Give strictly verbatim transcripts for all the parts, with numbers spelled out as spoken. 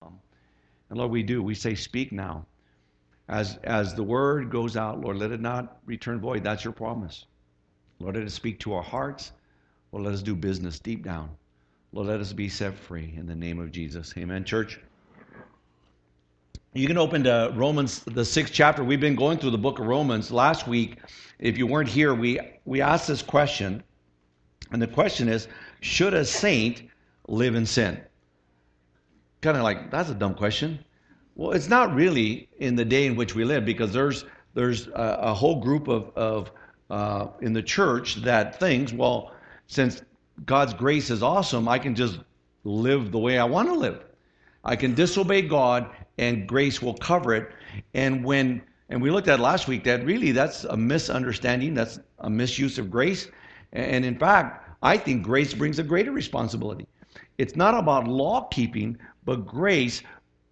And Lord, we do. We say, speak now. As, as the word goes out, Lord, let it not return void. That's your promise. Lord, let it speak to our hearts. Lord, let us do business deep down. Lord, let us be set free in the name of Jesus. Amen, church. You can open to Romans, the sixth chapter. We've been going through the book of Romans. Last week, if you weren't here, we, we asked this question. And the question is, should a saint live in sin? Kind of like, that's a dumb question. Well, it's not really in the day in which we live, because there's there's a, a whole group of, of uh, in the church that thinks, well, since God's grace is awesome, I can just live the way I want to live. I can disobey God and grace will cover it. And when and we looked at last week that really that's a misunderstanding, that's a misuse of grace. And in fact, I think grace brings a greater responsibility. It's not about law keeping, but grace,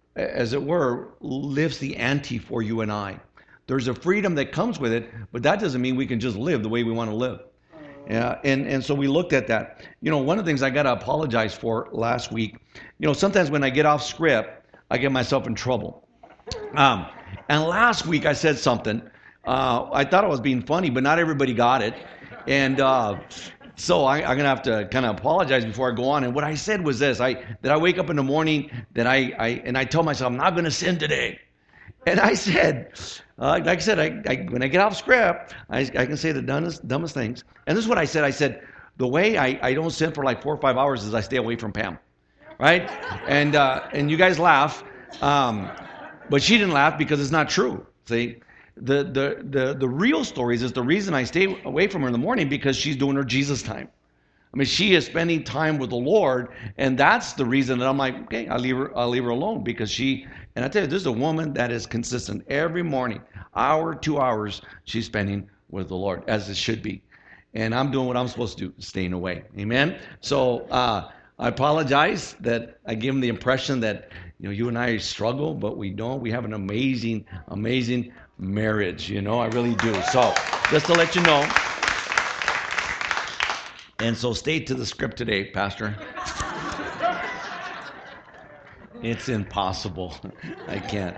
as it were, lifts the ante for you and I. There's a freedom that comes with it, but that doesn't mean we can just live the way we want to live. Yeah, and, and so we looked at that. You know, one of the things I got to apologize for last week, you know, sometimes when I get off script, I get myself in trouble. Um, and last week I said something. Uh, I thought I was being funny, but not everybody got it. And uh, so I, I'm going to have to kind of apologize before I go on. And what I said was this, I that I wake up in the morning that I, I and I tell myself, I'm not going to sin today. And I said, uh, like I said, I, I, when I get off script, I, I can say the dumbest, dumbest things. And this is what I said. I said, the way I, I don't sin for like four or five hours is I stay away from Pam. Right? And uh, and you guys laugh. Um, but she didn't laugh because it's not true. See? The, the, the, the real story is the reason I stay away from her in the morning because she's doing her Jesus time. I mean, she is spending time with the Lord, and that's the reason that I'm like, okay, I'll leave her, I'll leave her alone because she, and I tell you, this is a woman that is consistent every morning, hour, two hours, she's spending with the Lord, as it should be. And I'm doing what I'm supposed to do, staying away. Amen? So uh, I apologize that I give them the impression that, you know, you and I struggle, but we don't. We have an amazing, amazing marriage, you know, I really do. So just to let you know. And so stay to the script today, Pastor. It's impossible. I can't.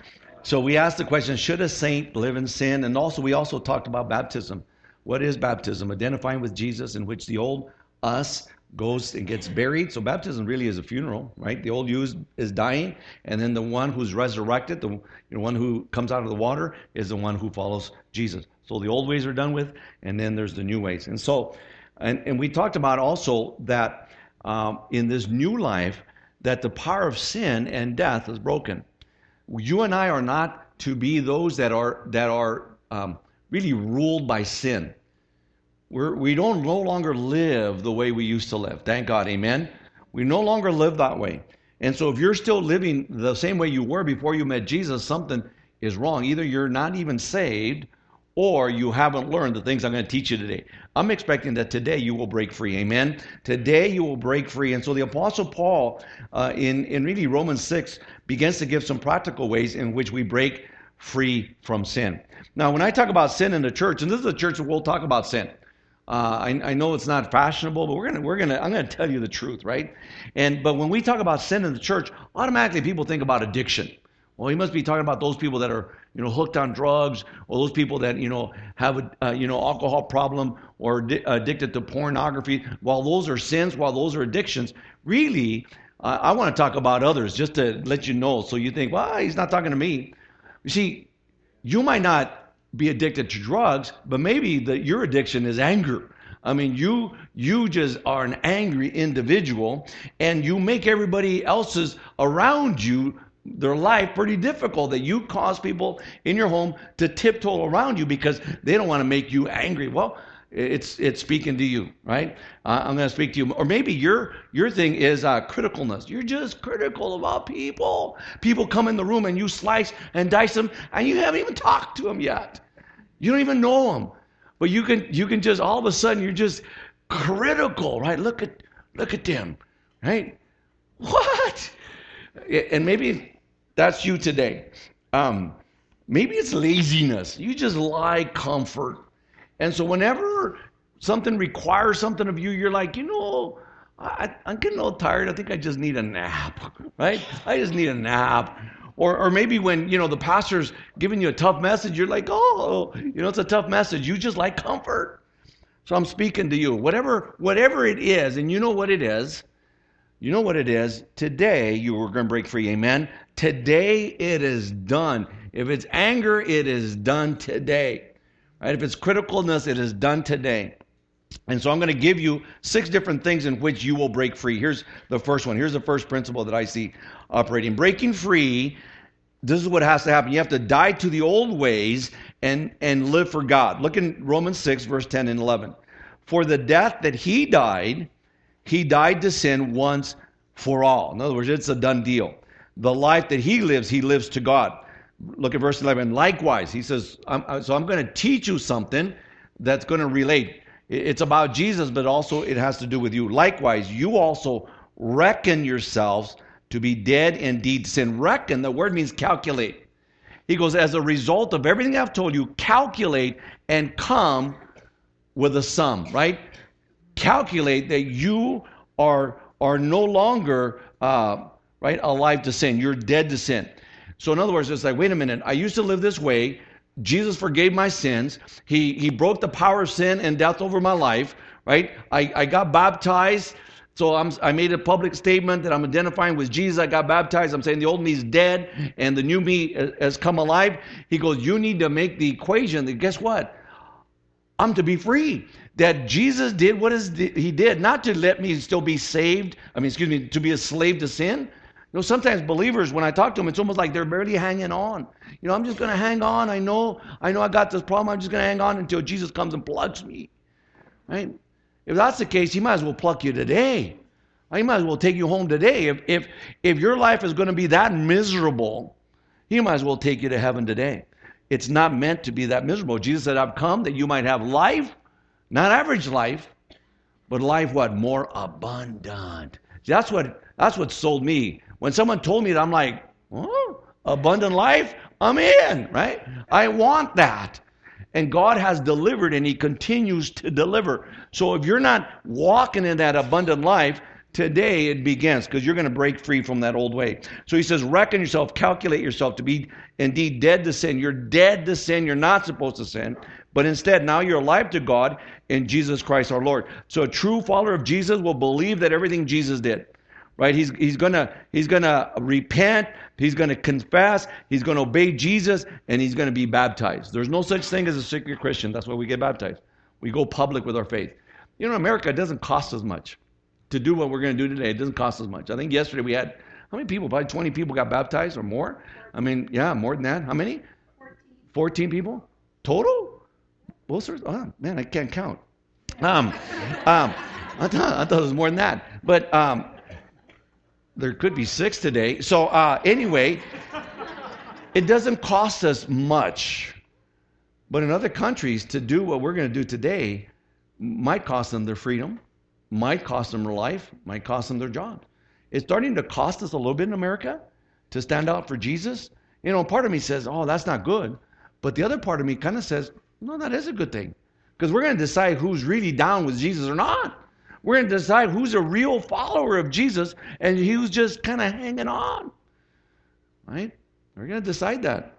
So we asked the question, should a saint live in sin? And also we also talked about baptism. What is baptism? Identifying with Jesus, in which the old us goes and gets buried. So baptism really is a funeral, right? The old you is, is dying, and then the one who's resurrected, the you know, one who comes out of the water, is the one who follows Jesus. So the old ways are done with, and then there's the new ways. And so, and, and we talked about also that um, in this new life, that the power of sin and death is broken. You and I are not to be those that are that are um, really ruled by sin. We're, we don't no longer live the way we used to live. Thank God, amen? We no longer live that way. And so if you're still living the same way you were before you met Jesus, something is wrong. Either you're not even saved or you haven't learned the things I'm going to teach you today. I'm expecting that today you will break free, amen? Today you will break free. And so the Apostle Paul, uh, in, in really Romans six, begins to give some practical ways in which we break free from sin. Now, when I talk about sin in the church, and this is a church that we'll talk about sin. Uh, I, I know it's not fashionable, but we're gonna we're gonna I'm gonna tell you the truth, right? And but when we talk about sin in the church, automatically people think about addiction. Well, he must be talking about those people that are you know hooked on drugs, or those people that you know have a uh, you know alcohol problem, or di- addicted to pornography. While those are sins, while those are addictions, really, uh, I want to talk about others just to let you know. So you think, well, he's not talking to me. You see, you might not be addicted to drugs, but maybe the, your addiction is anger. I mean, you you just are an angry individual, and you make everybody else's around you, their life, pretty difficult, that you cause people in your home to tiptoe around you because they don't want to make you angry. Well, it's it's speaking to you, right? Uh, I'm going to speak to you. Or maybe your your thing is uh, criticalness. You're just critical about people. People come in the room and you slice and dice them, and you haven't even talked to them yet. You don't even know them, but you can you can just all of a sudden you're just critical, right? Look at look at them, right? What? And maybe that's you today. Um, maybe it's laziness. You just like comfort. And so whenever something requires something of you, you're like, you know, I, I'm getting a little tired. I think I just need a nap, right? I just need a nap. Or, or maybe when, you know, the pastor's giving you a tough message, you're like, oh, you know, it's a tough message. You just like comfort. So I'm speaking to you. Whatever, whatever it is, and you know what it is, you know what it is, today you were going to break free, amen? Today it is done. If it's anger, it is done today. Right? If it's criticalness, it is done today. And so I'm going to give you six different things in which you will break free. Here's the first one. Here's the first principle that I see operating. Breaking free, this is what has to happen. You have to die to the old ways and, and live for God. Look in Romans six, verse ten and eleven. For the death that he died, he died to sin once for all. In other words, it's a done deal. The life that he lives, he lives to God. Look at verse eleven. Likewise, he says, I'm, so I'm going to teach you something that's going to relate. It's about Jesus, but also it has to do with you. Likewise, you also reckon yourselves to be dead indeed to sin. Reckon, the word means calculate. He goes, as a result of everything I've told you, calculate and come with a sum, right? Calculate that you are, are no longer uh, right alive to sin. You're dead to sin. So in other words, it's like, wait a minute, I used to live this way. Jesus forgave my sins. He he broke the power of sin and death over my life, right? I, I got baptized. So I'm, I made a public statement that I'm identifying with Jesus. I got baptized. I'm saying the old me is dead and the new me has come alive. He goes, you need to make the equation that guess what? I'm to be free. That Jesus did what is he did, not to let me still be saved. I mean, excuse me, to be a slave to sin. You know, sometimes believers, when I talk to them, it's almost like they're barely hanging on. You know, I'm just going to hang on. I know, I know I got this problem. I'm just going to hang on until Jesus comes and plucks me. Right? If that's the case, he might as well pluck you today. He might as well take you home today. If if if your life is going to be that miserable, he might as well take you to heaven today. It's not meant to be that miserable. Jesus said, I've come that you might have life, not average life, but life what? More abundant. That's what that's what sold me. When someone told me that, I'm like, oh, abundant life? I'm in, right? I want that. And God has delivered and he continues to deliver. So if you're not walking in that abundant life, today it begins because you're going to break free from that old way. So he says, reckon yourself, calculate yourself to be indeed dead to sin. You're dead to sin. You're not supposed to sin. But instead, now you're alive to God in Jesus Christ our Lord. So a true follower of Jesus will believe that everything Jesus did. Right? He's, he's gonna he's gonna repent, he's gonna confess, he's gonna obey Jesus, and he's gonna be baptized. There's no such thing as a secret Christian. That's why we get baptized. We go public with our faith. You know, in America, it doesn't cost us much to do what we're gonna do today. It doesn't cost us much. I think yesterday we had, how many people? Probably twenty people got baptized or more. I mean, yeah, more than that. How many? fourteen people? Total? Well, sir, oh, man, I can't count. Um, um, I, thought, I thought it was more than that. But um, there could be six today. So uh, anyway, it doesn't cost us much. But in other countries, to do what we're going to do today might cost them their freedom, might cost them their life, might cost them their job. It's starting to cost us a little bit in America to stand out for Jesus. You know, part of me says, oh, that's not good. But the other part of me kind of says, no, that is a good thing. Because we're going to decide who's really down with Jesus or not. We're going to decide who's a real follower of Jesus and who's just kind of hanging on. Right? We're going to decide that.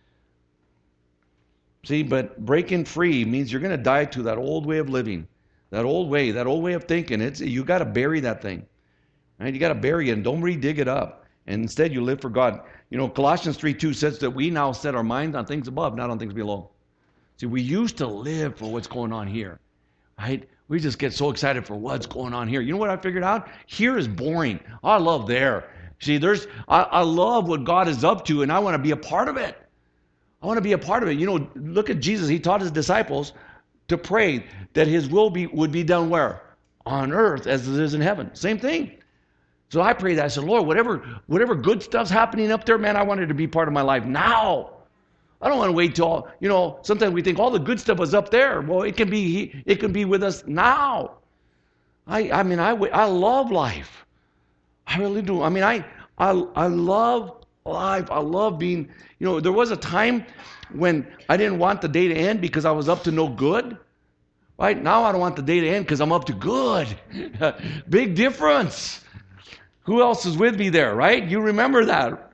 See, but breaking free means you're going to die to that old way of living. That old way, that old way of thinking. It's you got to bury that thing. Right? You got to bury it and don't re-dig it up. And instead you live for God. You know, Colossians three two says that we now set our minds on things above, not on things below. See, we used to live for what's going on here. Right? We just get so excited for what's going on here. You know what I figured out? Here is boring. I love there. See, there's I, I love what God is up to, and I want to be a part of it. I want to be a part of it. You know, look at Jesus. He taught his disciples to pray that his will be would be done where? On earth as it is in heaven. Same thing. So I prayed that. I said, Lord, whatever, whatever good stuff's happening up there, man, I want it to be part of my life now. I don't want to wait till, you know, sometimes we think all the good stuff is up there. Well, it can be, it can be with us now. I, I mean, I, I love life. I really do. I mean, I, I, I love life. I love being, you know, there was a time when I didn't want the day to end because I was up to no good. Right? Now I don't want the day to end because I'm up to good. Big difference. Who else is with me there, right? You remember that.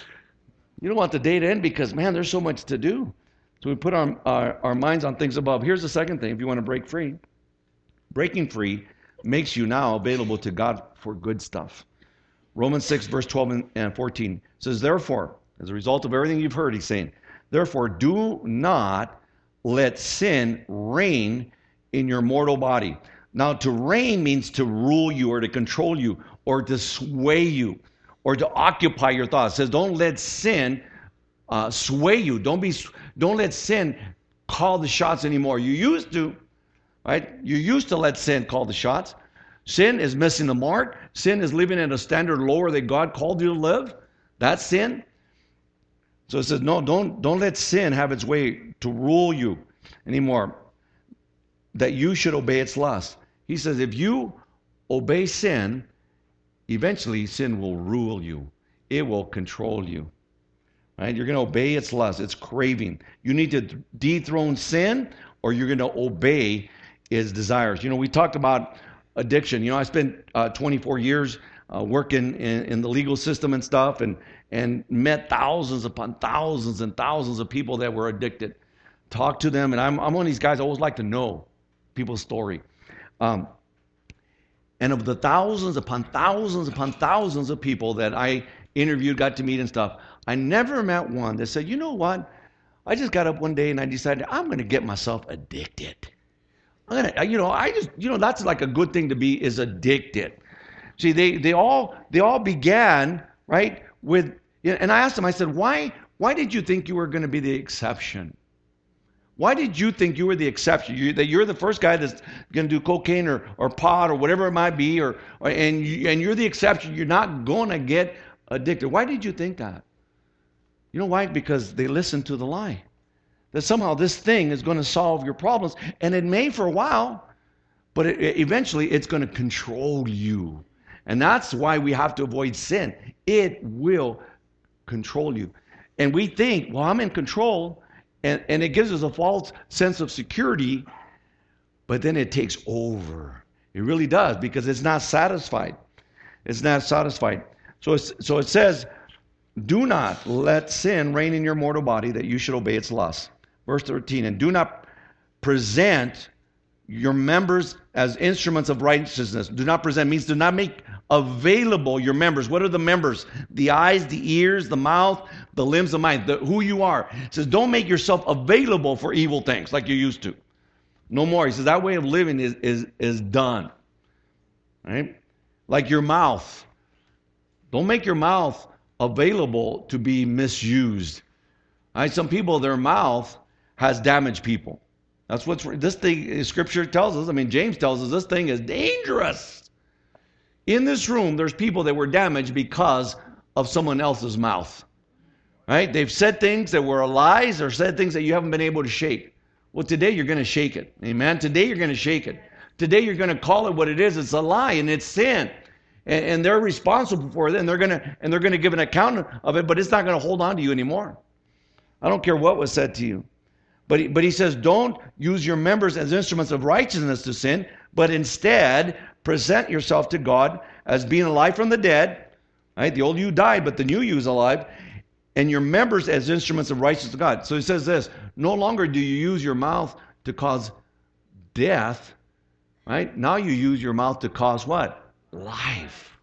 You don't want the day to end because, man, there's so much to do. So we put our, our, our minds on things above. Here's the second thing if you want to break free. Breaking free makes you now available to God for good stuff. Romans six, verse twelve and fourteen says, therefore, as a result of everything you've heard, he's saying, therefore, do not let sin reign in your mortal body. Now, to reign means to rule you or to control you or to sway you or to occupy your thoughts. It says, don't let sin uh, sway you. Don't be. Don't let sin call the shots anymore. You used to, right? You used to let sin call the shots. Sin is missing the mark. Sin is living at a standard lower than God called you to live. That's sin. So it says, no, don't, don't let sin have its way to rule you anymore, that you should obey its lust. He says, if you obey sin, eventually sin will rule you. It will control you. Right? You're going to obey its lust, its craving. You need to dethrone sin, or you're going to obey its desires. You know, we talked about addiction. You know, I spent uh, twenty-four years uh, working in, in the legal system and stuff, and and met thousands upon thousands and thousands of people that were addicted. Talked to them, and I'm I'm one of these guys. I always like to know people's story. Um, and of the thousands upon thousands upon thousands of people that I interviewed, got to meet and stuff, I never met one that said, you know what? I just got up one day and I decided I'm going to get myself addicted. I'm gonna, you know, I just, you know, that's like a good thing to be, is addicted. See, they they all they all began right with, and I asked them. I said, why why did you think you were going to be the exception? Why did you think you were the exception? You, that you're the first guy that's going to do cocaine or, or pot or whatever it might be, or, or and you, and you're the exception. You're not going to get addicted. Why did you think that? You know why? Because they listened to the lie. That somehow this thing is going to solve your problems, and it may for a while, but it, it, eventually it's going to control you. And that's why we have to avoid sin. It will control you. And we think, well, I'm in control. And, and it gives us a false sense of security, but then it takes over. It really does, because it's not satisfied. It's not satisfied. So, it's, so it says, do not let sin reign in your mortal body, that you should obey its lusts. Verse thirteen, and do not present your members as instruments of righteousness. Do not present means do not make available your members. What are the members? The eyes, the ears, the mouth, the limbs, the mind, the, who you are. It says, don't make yourself available for evil things like you used to. No more. He says, that way of living is, is, is done. Right? Like your mouth. Don't make your mouth available to be misused. Right? Some people, their mouth has damaged people. That's what's, this thing, Scripture tells us, I mean, James tells us this thing is dangerous. In this room, there's people that were damaged because of someone else's mouth. Right? They've said things that were lies, or said things that you haven't been able to shake. Well, today you're going to shake it. Amen? Today you're going to shake it. Today you're going to call it what it is. It's a lie and it's sin. And, and they're responsible for it, and they're going to and they're going to give an account of it, but it's not going to hold on to you anymore. I don't care what was said to you. But he, but he says, don't use your members as instruments of righteousness to sin, but instead present yourself to God as being alive from the dead. Right? The old you died, but the new you is alive. And your members as instruments of righteousness to God. So he says this, no longer do you use your mouth to cause death. Right? Now you use your mouth to cause what? Life.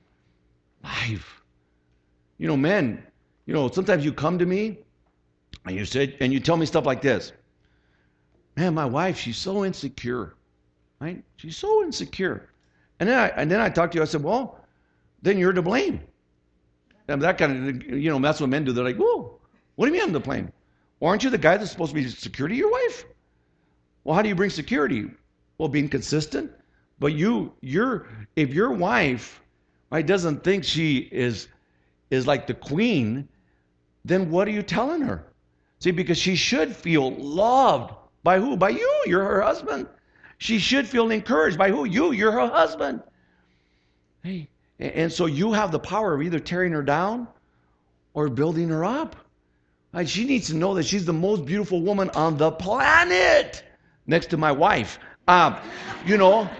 Life. You know, men, you know, sometimes you come to me, and you say, and you tell me stuff like this. Man, my wife, she's so insecure. Right? She's so insecure. And then I and then I talk to you, I said, well, then you're to blame. And that kind of, you know, that's what men do. They're like, whoa, what do you mean I'm to blame? Well, aren't you the guy that's supposed to be secure to your wife? Well, how do you bring security? Well, being consistent. But you, you're, if your wife, right, doesn't think she is, is like the queen, then what are you telling her? See, because she should feel loved by who? By you. You're her husband. She should feel encouraged by who? You. You're her husband. Hey, and so you have the power of either tearing her down or building her up. Right? She needs to know that she's the most beautiful woman on the planet. next to my wife. Um, you know,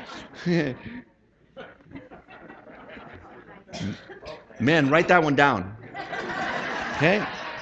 men, write that one down. Okay?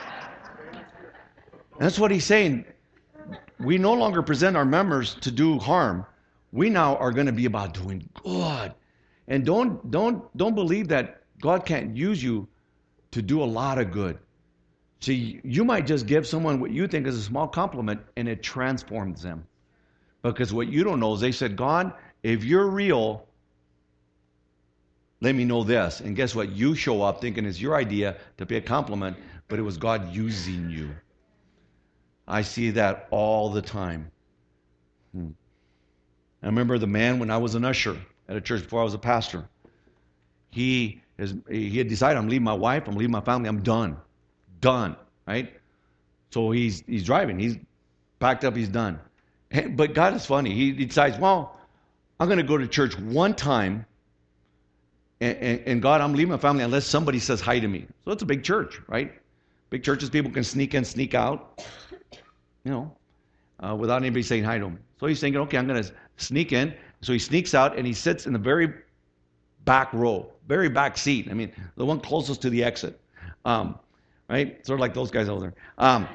That's what he's saying. We no longer present our members to do harm. We now are going to be about doing good. And don't don't don't believe that God can't use you to do a lot of good. See, you might just give someone what you think is a small compliment and it transforms them. Because what you don't know is they said, God, if you're real, let me know this. And guess what? You show up thinking it's your idea to pay a compliment, but it was God using you. I see that all the time. Hmm. I remember the man when I was an usher at a church before I was a pastor. He is, he had decided, I'm leaving my wife, I'm leaving my family, I'm done. Done, right? So he's he's driving. He's packed up, he's done. And, but God is funny. He, he decides, well, I'm going to go to church one time, and, and, and God, I'm leaving my family unless somebody says hi to me. So it's a big church, right? Big churches, people can sneak in, sneak out, you know, uh, without anybody saying hi to him. So he's thinking, okay, I'm going to sneak in. So he sneaks out, and he sits in the very back row, very back seat. I mean, the one closest to the exit, um, right? Sort of like those guys over there. Um,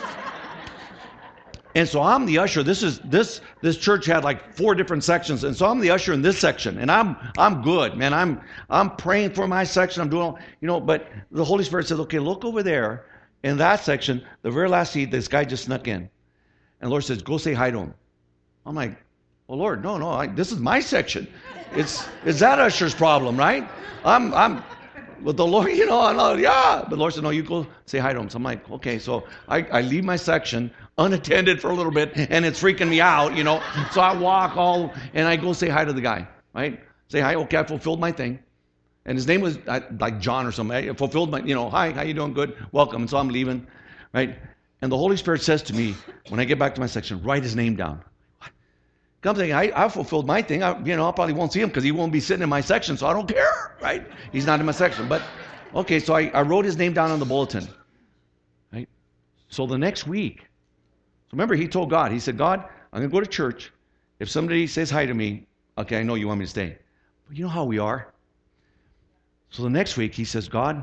and so I'm the usher. This is this this church had like four different sections, and so I'm the usher in this section, and I'm I'm good, man. I'm I'm praying for my section. I'm doing all, you know. But the Holy Spirit says, okay, look over there in that section, the very last seat. This guy just snuck in, and the Lord says, go say hi to him. I'm like, well, Lord, no, no, I, this is my section. It's it's that usher's problem, right? I'm I'm with the Lord, you know. I'm like, yeah. But the Lord said, no, you go say hi to him. So I'm like, okay. So I, I leave my section unattended for a little bit, and it's freaking me out, you know. So I walk all, and I go say hi to the guy, right? Say hi. Okay, I fulfilled my thing, and his name was I, like John or something. I fulfilled my, you know, hi, how you doing? Good, welcome. And so I'm leaving, right? And the Holy Spirit says to me when I get back to my section, write his name down. Come thinking, I, I fulfilled my thing. I, you know, I probably won't see him because he won't be sitting in my section, so I don't care, right? He's not in my section. But, okay, so I, I wrote his name down on the bulletin, right? So the next week, so remember, he told God, he said, God, I'm going to go to church. If somebody says hi to me, okay, I know you want me to stay. But you know how we are. So the next week, he says, God,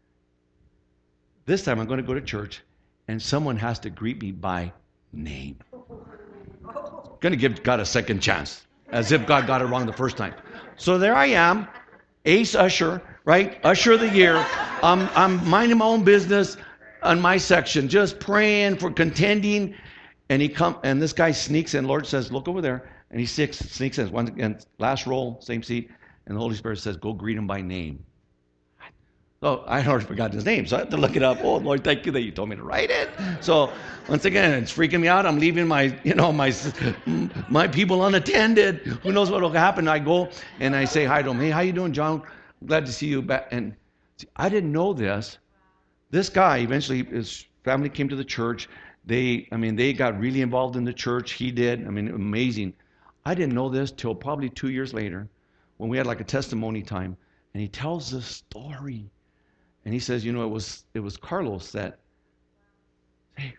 this time I'm going to go to church, and someone has to greet me by name. Going to give God a second chance, as if God got it wrong the first time. So there I am, ace usher, right? Usher of the year. I'm, I'm minding my own business on my section, just praying for contending. And he come, and this guy sneaks in. Lord says, look over there. And he sneaks, sneaks in. Once again, last roll, same seat. And the Holy Spirit says, go greet him by name. So I already forgot his name, so I had to look it up. Oh, Lord, thank you that you told me to write it. So once again, it's freaking me out. I'm leaving my, you know, my my people unattended. Who knows what will happen? I go and I say hi to him. Hey, how you doing, John? Glad to see you back. And see, I didn't know this. This guy, eventually, his family came to the church. They, I mean, they got really involved in the church. He did. I mean, amazing. I didn't know this till probably two years later when we had like a testimony time. And he tells this story. And he says, you know, it was it was Carlos that, hey,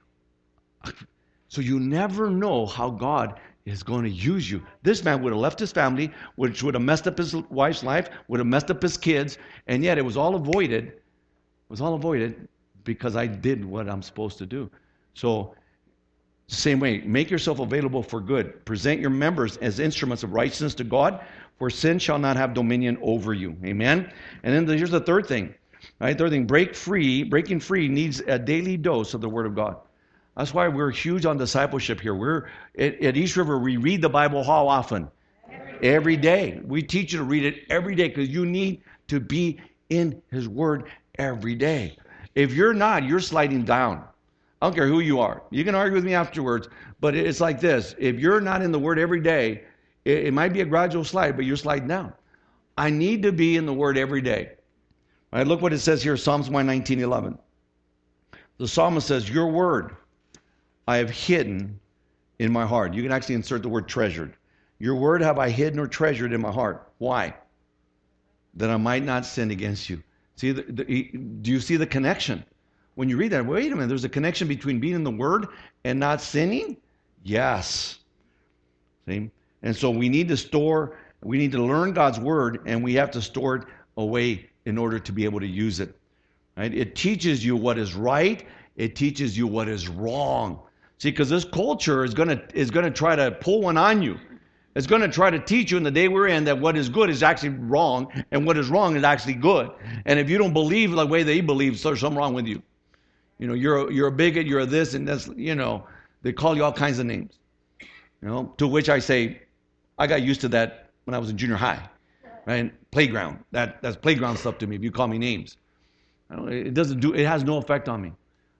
so you never know how God is going to use you. This man would have left his family, which would have messed up his wife's life, would have messed up his kids, and yet it was all avoided. It was all avoided because I did what I'm supposed to do. So, same way, make yourself available for good. Present your members as instruments of righteousness to God, for sin shall not have dominion over you. Amen? And then here's the third thing. Right, third thing, break free. Breaking free needs a daily dose of the Word of God. That's why we're huge on discipleship here. We're at, at East River. We read the Bible how often? Every day. Every day. We teach you to read it every day because you need to be in His Word every day. If you're not, you're sliding down. I don't care who you are. You can argue with me afterwards, but it's like this: if you're not in the Word every day, it, it might be a gradual slide, but you're sliding down. I need to be in the Word every day. All right, look what it says here, Psalms one nineteen, eleven. The psalmist says, your word I have hidden in my heart. You can actually insert the word treasured. Your word have I hidden or treasured in my heart. Why? That I might not sin against you. See, the, the, do you see the connection? When you read that, wait a minute, there's a connection between being in the word and not sinning? Yes. See? And so we need to store, we need to learn God's word, and we have to store it away in order to be able to use it. Right? It teaches you what is right. It teaches you what is wrong. See, because this culture is gonna is gonna try to pull one on you. It's going to try to teach you in the day we're in that what is good is actually wrong, and what is wrong is actually good. And if you don't believe the way they believe, there's something wrong with you. You know, you're a, you're a bigot, you're a this, and that's, you know, they call you all kinds of names. You know, to which I say, I got used to that when I was in junior high, right? Playground. That that's playground stuff to me. If you call me names, I don't, it doesn't do. It has no effect on me.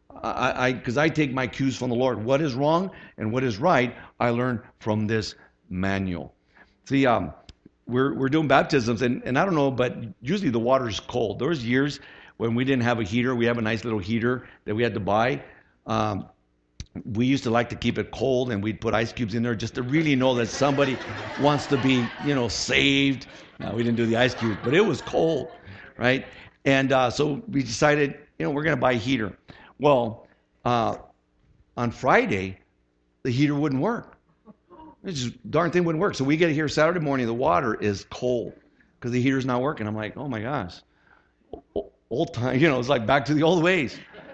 I because I, I take my cues from the Lord. What is wrong and what is right, I learn from this manual. See, um, we're we're doing baptisms, and, and I don't know, but usually the water's cold. There was years when we didn't have a heater. We have a nice little heater that we had to buy. Um, we used to like to keep it cold, and we'd put ice cubes in there just to really know that somebody wants to be, you know, saved. No, we didn't do the ice cubes, but it was cold, right? And uh, so we decided, you know, we're going to buy a heater. Well, uh, on Friday, the heater wouldn't work. It just darn thing wouldn't work. So we get here Saturday morning, the water is cold because the heater's not working. I'm like, oh my gosh, old time, you know, it's like back to the old ways.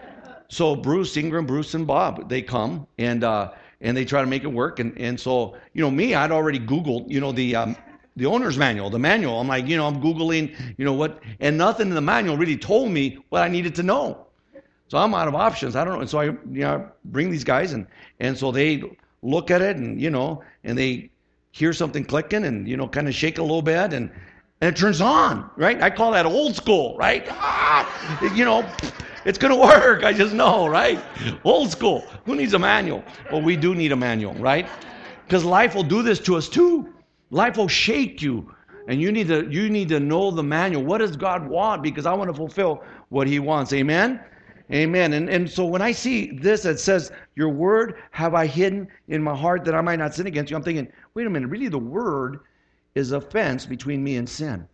So Bruce, Ingram, Bruce, and Bob, they come and uh, and they try to make it work. And and so, you know, me, I'd already Googled, you know, the um, the owner's manual, the manual. I'm like, you know, I'm Googling, you know what, and nothing in the manual really told me what I needed to know. So I'm out of options. I don't know. And so I, you know, bring these guys, and and so they look at it, and, you know, and they hear something clicking, and, you know, kind of shake a little bit, and, and it turns on, right? I call that old school, right? Ah, you know, it's going to work. I just know, right? Old school. Who needs a manual? Well, we do need a manual, right? Because life will do this to us too. Life will shake you, and you need to you need to know the manual. What does God want? Because I want to fulfill what He wants. Amen? Amen. And and so when I see this that says, your word have I hidden in my heart that I might not sin against you, I'm thinking, wait a minute, really the word is a fence between me and sin.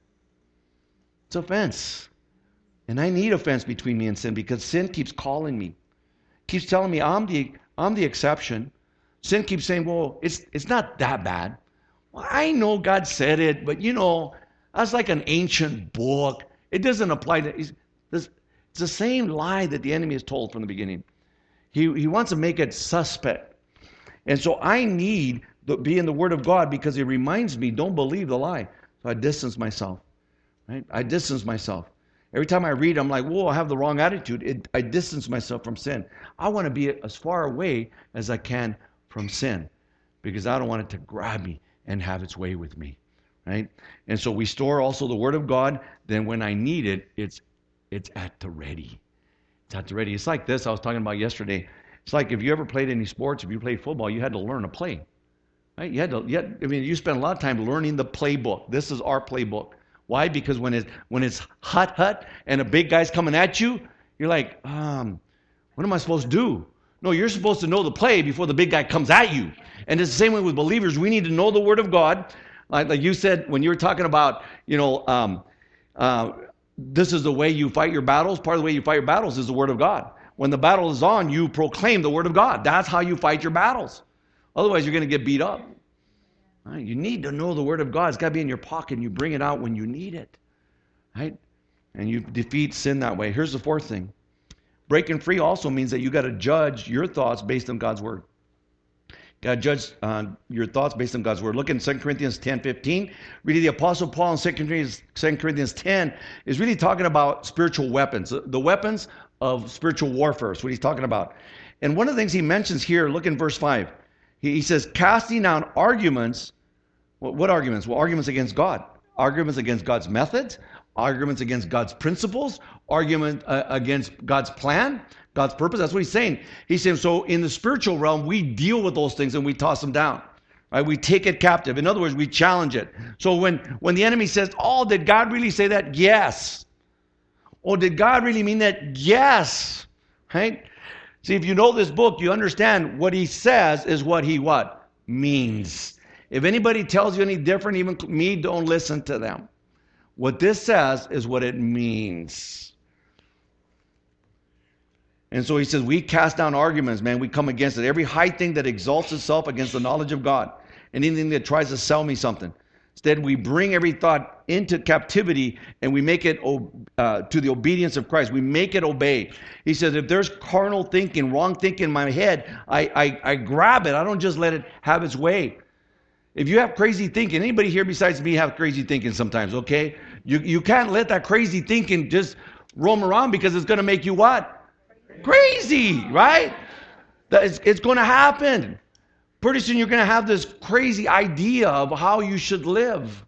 It's a fence. And I need a fence between me and sin because sin keeps calling me. Keeps telling me I'm the I'm the exception. Sin keeps saying, well, it's it's not that bad. Well, I know God said it, but you know, that's like an ancient book. It doesn't apply to this. It's the same lie that the enemy has told from the beginning. He he wants to make it suspect. And so I need to be in the Word of God because it reminds me, don't believe the lie. So I distance myself. Right? I distance myself. Every time I read, I'm like, whoa, I have the wrong attitude. It, I distance myself from sin. I want to be as far away as I can from sin because I don't want it to grab me and have its way with me. Right? And so we store also the Word of God. Then when I need it, it's It's at the ready. It's at the ready. It's like this I was talking about yesterday. It's like if you ever played any sports, if you played football, you had to learn to play. Right? You had to. You had, I mean, you spent a lot of time learning the playbook. This is our playbook. Why? Because when it's when it's hut hut and a big guy's coming at you, you're like, um, what am I supposed to do? No, you're supposed to know the play before the big guy comes at you. And it's the same way with believers. We need to know the Word of God. Like, like you said when you were talking about, you know. Um, uh, This is the way you fight your battles. Part of the way you fight your battles is the Word of God. When the battle is on, you proclaim the Word of God. That's how you fight your battles. Otherwise, you're going to get beat up. Right? You need to know the Word of God. It's got to be in your pocket, and you bring it out when you need it. Right? And you defeat sin that way. Here's the fourth thing. Breaking free also means that you got to judge your thoughts based on God's Word. Got to judge uh, your thoughts based on God's Word. Look in Second Corinthians ten fifteen. Really, the Apostle Paul in Second Corinthians, Second Corinthians ten is really talking about spiritual weapons, the weapons of spiritual warfare. Is what he's talking about. And one of the things he mentions here, look in verse five. He, he says, casting down arguments. Well, what arguments? Well, arguments against God. Arguments against God's methods. Arguments against God's principles. Argument uh, against God's plan. God's purpose. That's what he's saying. He's saying, so in the spiritual realm, we deal with those things and we toss them down. Right? We take it captive. In other words, we challenge it. So when, when the enemy says, oh, did God really say that? Yes. Oh, did God really mean that? Yes. Right? See, if you know this book, you understand what he says is what he what? Means. If anybody tells you any different, even me, don't listen to them. What this says is what it means. And so he says, we cast down arguments, man. We come against it. Every high thing that exalts itself against the knowledge of God. anything that tries to sell me something. Instead, we bring every thought into captivity and we make it uh, to the obedience of Christ. We make it obey. He says, if there's carnal thinking, wrong thinking in my head, I, I, I grab it. I don't just let it have its way. If you have crazy thinking, anybody here besides me have crazy thinking sometimes, okay? You, you can't let that crazy thinking just roam around because it's going to make you what? Crazy, right? That it's, it's going to happen. Pretty soon you're going to have this crazy idea of how you should live.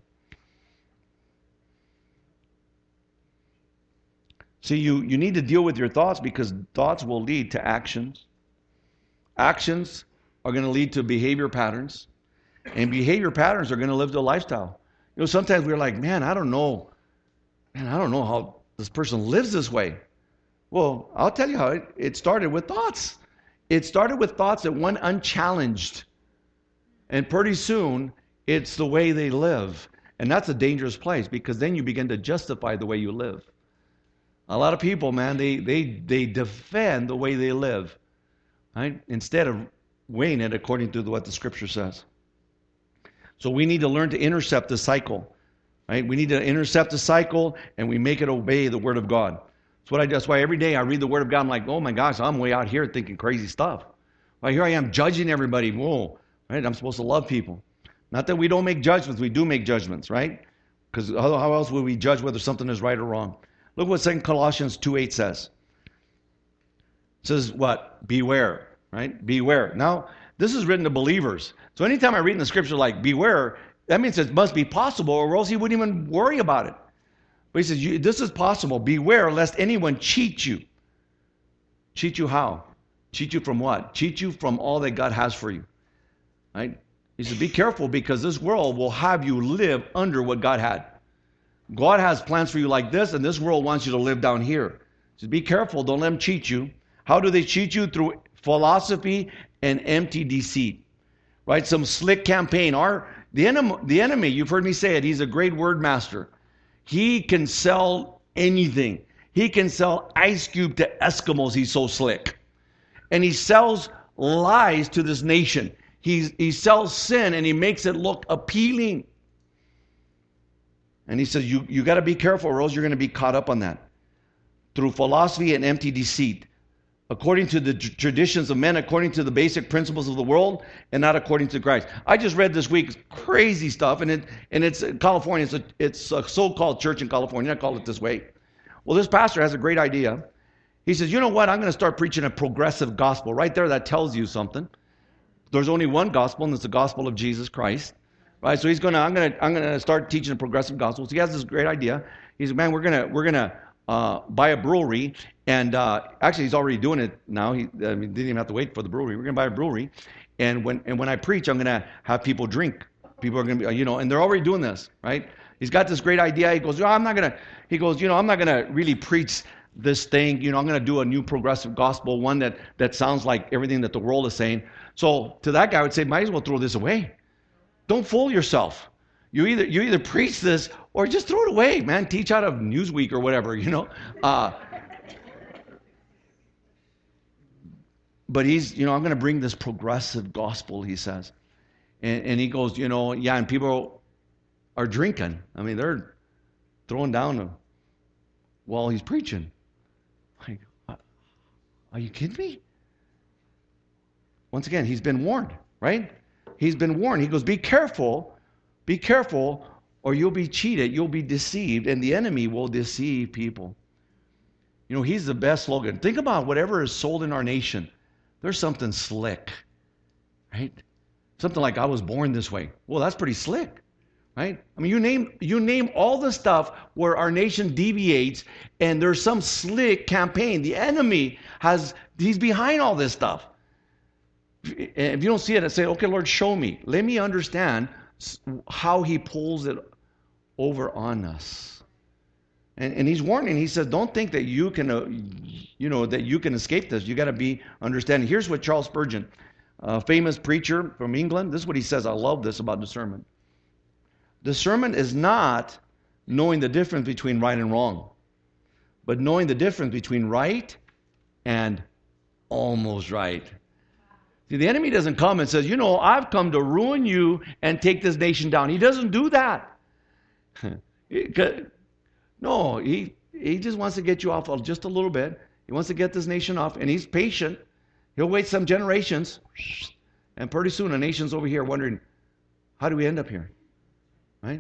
See, you, you need to deal with your thoughts because thoughts will lead to actions. Actions are going to lead to behavior patterns. And behavior patterns are going to live to a lifestyle. You know, sometimes we're like, man, I don't know. Man, I don't know how this person lives this way. Well, I'll tell you how it, it started with thoughts. It started with thoughts that went unchallenged. And pretty soon, it's the way they live. And that's a dangerous place because then you begin to justify the way you live. A lot of people, man, they they they defend the way they live, right? Instead of weighing it according to what the Scripture says. So we need to learn to intercept the cycle, right? We need to intercept the cycle and we make it obey the Word of God. That's what I do. That's why every day I read the Word of God. I'm like, oh my gosh, I'm way out here thinking crazy stuff. Well, here I am judging everybody. Whoa, right? I'm supposed to love people. Not that we don't make judgments. We do make judgments, right? Because how, how else would we judge whether something is right or wrong? Look what Second Colossians two eight says. It says what? Beware, right? Beware. Now, this is written to believers. So anytime I read in the Scripture like beware, that means it must be possible or else he wouldn't even worry about it. But he says, you, this is possible. Beware lest anyone cheat you. Cheat you how? Cheat you from what? Cheat you from all that God has for you. Right? He says, be careful because this world will have you live under what God had. God has plans for you like this, and this world wants you to live down here. He says, be careful. Don't let them cheat you. How do they cheat you? Through philosophy and empty deceit. Right? Some slick campaign. Our, the, enemy, the enemy, you've heard me say it, he's a great word master. He can sell anything. He can sell ice cube to Eskimos. He's so slick. And he sells lies to this nation. He's, he sells sin and he makes it look appealing. And he says, you, you got to be careful or else you're going to be caught up on that. Through philosophy and empty deceit. According to the tr- traditions of men, according to the basic principles of the world, and not according to Christ. I just read this week crazy stuff, and it and it's California. It's a, it's a so-called church in California. I call it this way. Well, this pastor has a great idea. He says, you know what? I'm going to start preaching a progressive gospel. Right there, that tells you something. There's only one gospel, and it's the gospel of Jesus Christ. Right? So he's going to. I'm going to. I'm going to start teaching a progressive gospel. So he has this great idea. He said, man, we're going to. We're going to. Uh, buy a brewery, and uh, actually he's already doing it now. He I mean, didn't even have to wait for the brewery. We're going to buy a brewery, and when and when I preach, I'm going to have people drink. People are going to be, you know, and they're already doing this, right? He's got this great idea. He goes, oh, I'm not going to. He goes, you know, I'm not going to really preach this thing. You know, I'm going to do a new progressive gospel, one that that sounds like everything that the world is saying. So to that guy, I would say, might as well throw this away. Don't fool yourself. You either you either preach this or just throw it away, man. Teach out of Newsweek or whatever, you know. Uh, but he's, you know, I'm going to bring this progressive gospel, he says. And, and he goes, you know, yeah, and people are drinking. I mean, they're throwing down while he's preaching. Like, are you kidding me? Once again, he's been warned, right? He's been warned. He goes, be careful. Be careful or you'll be cheated, you'll be deceived, and the enemy will deceive people. You know, he's the best slogan. Think about whatever is sold in our nation. There's something slick, right? Something like, I was born this way. Well, that's pretty slick, right? I mean, you name you name all the stuff where our nation deviates, and there's some slick campaign. The enemy has, he's behind all this stuff. If you don't see it, I say, okay, Lord, show me. Let me understand how he pulls it over on us. And, and he's warning. He says, don't think that you can, uh, you know, that you can escape this. You got to be understanding. Here's what Charles Spurgeon, a famous preacher from England, this is what he says. I love this about discernment. Discernment is not knowing the difference between right and wrong, but knowing the difference between right and almost right. See, the enemy doesn't come and says, you know, I've come to ruin you and take this nation down. He doesn't do that. No, he, he just wants to get you off just a little bit. He wants to get this nation off, and he's patient. He'll wait some generations, and pretty soon a nation's over here wondering, how do we end up here? Right?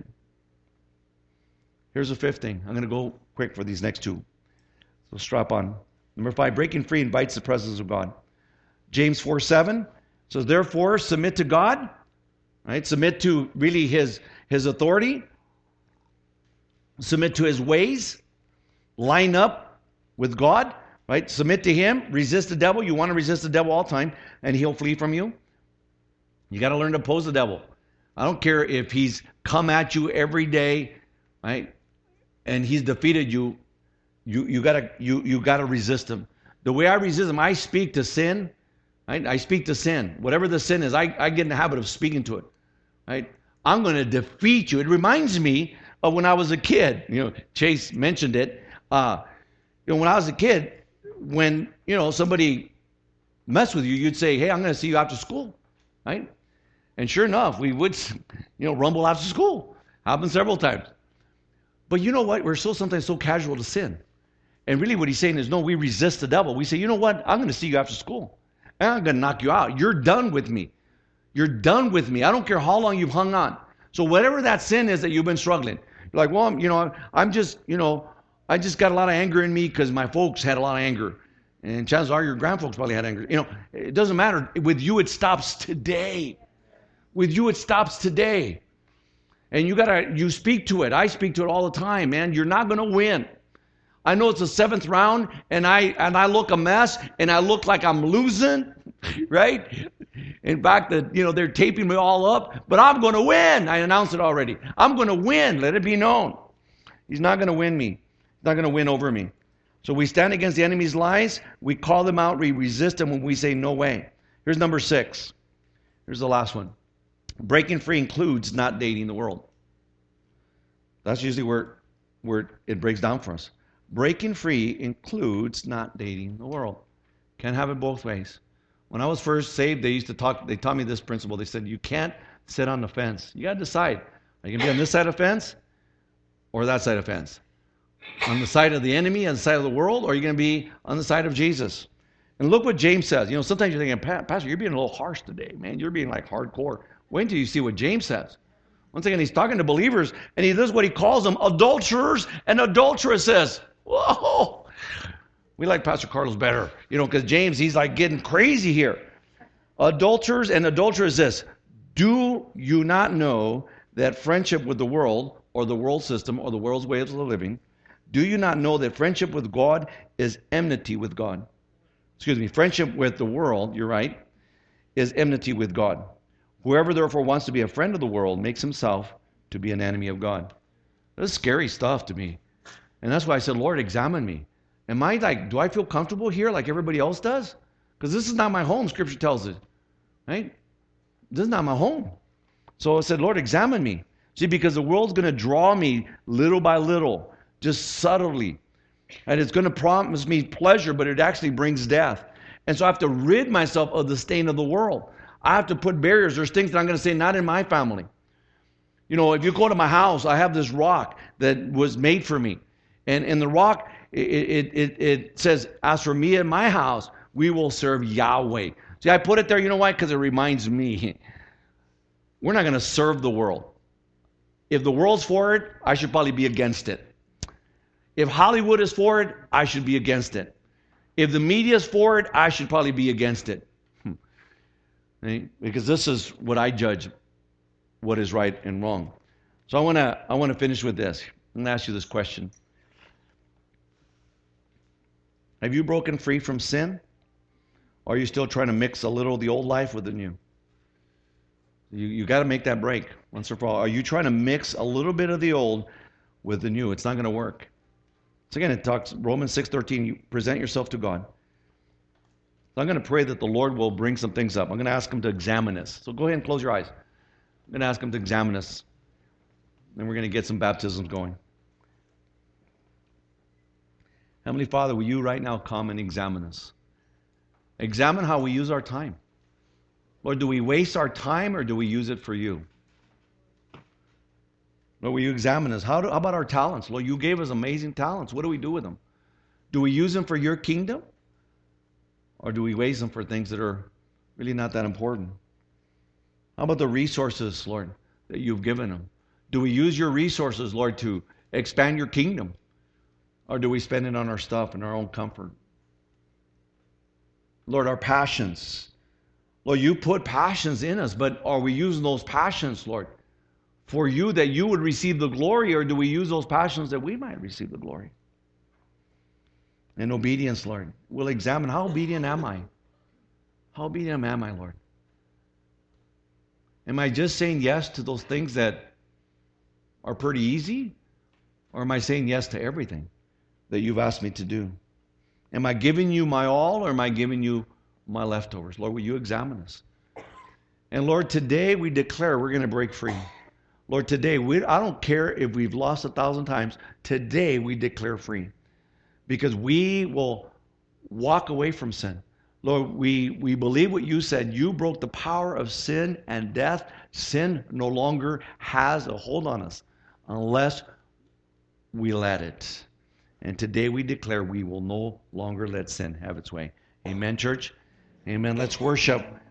Here's the fifth thing. I'm going to go quick for these next two. So strap on. Number five, breaking free invites the presence of God. James four seven says, therefore, submit to God. Right? Submit to really his, his authority. Submit to his ways. Line up with God. Right? Submit to him. Resist the devil. You want to resist the devil all the time, and he'll flee from you. You got to learn to oppose the devil. I don't care if he's come at you every day, right? And he's defeated you. You you gotta you you gotta resist him. The way I resist him, I speak to sin. Right? I speak to sin. Whatever the sin is, I, I get in the habit of speaking to it. Right? I'm going to defeat you. It reminds me of when I was a kid. You know, Chase mentioned it. Uh, you know, when I was a kid, when you know somebody messed with you, you'd say, "Hey, I'm going to see you after school," right? And sure enough, we would, you know, rumble after school. Happened several times. But you know what? We're so sometimes so casual to sin. And really what he's saying is, no, we resist the devil. We say, you know what? I'm going to see you after school. And I'm going to knock you out. You're done with me. You're done with me. I don't care how long you've hung on. So whatever that sin is that you've been struggling, you're like, well, I'm, you know, I'm just, you know, I just got a lot of anger in me because my folks had a lot of anger. And chances are your grandfolks probably had anger. You know, it doesn't matter. With you, it stops today. With you, it stops today. And you gotta, you speak to it. I speak to it all the time, man. You're not gonna win. I know it's the seventh round, and I and I look a mess, and I look like I'm losing, right? In fact, the, you know, they're taping me all up, but I'm gonna win. I announced it already. I'm gonna win. Let it be known. He's not gonna win me. He's not gonna win over me. So we stand against the enemy's lies. We call them out. We resist them when we say no way. Here's number six. Here's the last one. Breaking free includes not dating the world. That's usually where, where it breaks down for us. Breaking free includes not dating the world. Can't have it both ways. When I was first saved, they used to talk, they taught me this principle. They said, you can't sit on the fence. You got to decide. Are you going to be on this side of the fence or that side of the fence? On the side of the enemy, on the side of the world, or are you going to be on the side of Jesus? And look what James says. You know, sometimes you're thinking, Pastor, you're being a little harsh today, man. You're being like hardcore. Wait until you see what James says. Once again, he's talking to believers, and he does what he calls them adulterers and adulteresses. Whoa! We like Pastor Carlos better, you know, because James, he's like getting crazy here. Adulterers and adulteresses. Do you not know that friendship with the world, or the world system, or the world's ways of living, do you not know that friendship with God is enmity with God? Excuse me, friendship with the world, you're right, is enmity with God. Whoever therefore wants to be a friend of the world makes himself to be an enemy of God. That's scary stuff to me. And that's why I said, Lord, examine me. Am I like, do I feel comfortable here like everybody else does? Because this is not my home, Scripture tells us. Right? This is not my home. So I said, Lord, examine me. See, because the world's going to draw me little by little, just subtly. And it's going to promise me pleasure, but it actually brings death. And so I have to rid myself of the stain of the world. I have to put barriers. There's things that I'm going to say, not in my family. You know, if you go to my house, I have this rock that was made for me. And in the rock, it, it, it, it says, as for me and my house, we will serve Yahweh. See, I put it there, you know why? Because it reminds me. We're not going to serve the world. If the world's for it, I should probably be against it. If Hollywood is for it, I should be against it. If the media is for it, I should probably be against it. Right? Because this is what I judge what is right and wrong. So I want to I want to finish with this. I'm going to ask you this question. Have you broken free from sin? Or are you still trying to mix a little of the old life with the new? You you got to make that break once and for all. Are you trying to mix a little bit of the old with the new? It's not going to work. So again, it talks, Romans six thirteen, you present yourself to God. So I'm going to pray that the Lord will bring some things up. I'm going to ask him to examine us. So go ahead and close your eyes. I'm going to ask him to examine us. Then we're going to get some baptisms going. Heavenly Father, will you right now come and examine us? Examine how we use our time. Lord, do we waste our time or do we use it for you? Lord, will you examine us? How, do, how about our talents? Lord, you gave us amazing talents. What do we do with them? Do we use them for your kingdom? Or do we waste them for things that are really not that important? How about the resources, Lord, that you've given them? Do we use your resources, Lord, to expand your kingdom? Or do we spend it on our stuff and our own comfort? Lord, our passions. Lord, you put passions in us, but are we using those passions, Lord, for you that you would receive the glory, or do we use those passions that we might receive the glory? And obedience, Lord. We'll examine, how obedient am I? How obedient am I, Lord? Am I just saying yes to those things that are pretty easy? Or am I saying yes to everything that you've asked me to do? Am I giving you my all, or am I giving you my leftovers? Lord, will you examine us? And Lord, today we declare we're going to break free. Lord, today, we, I don't care if we've lost a thousand times. Today we declare free. Because we will walk away from sin. Lord, we, we believe what you said. You broke the power of sin and death. Sin no longer has a hold on us unless we let it. And today we declare we will no longer let sin have its way. Amen, church? Amen. Let's worship.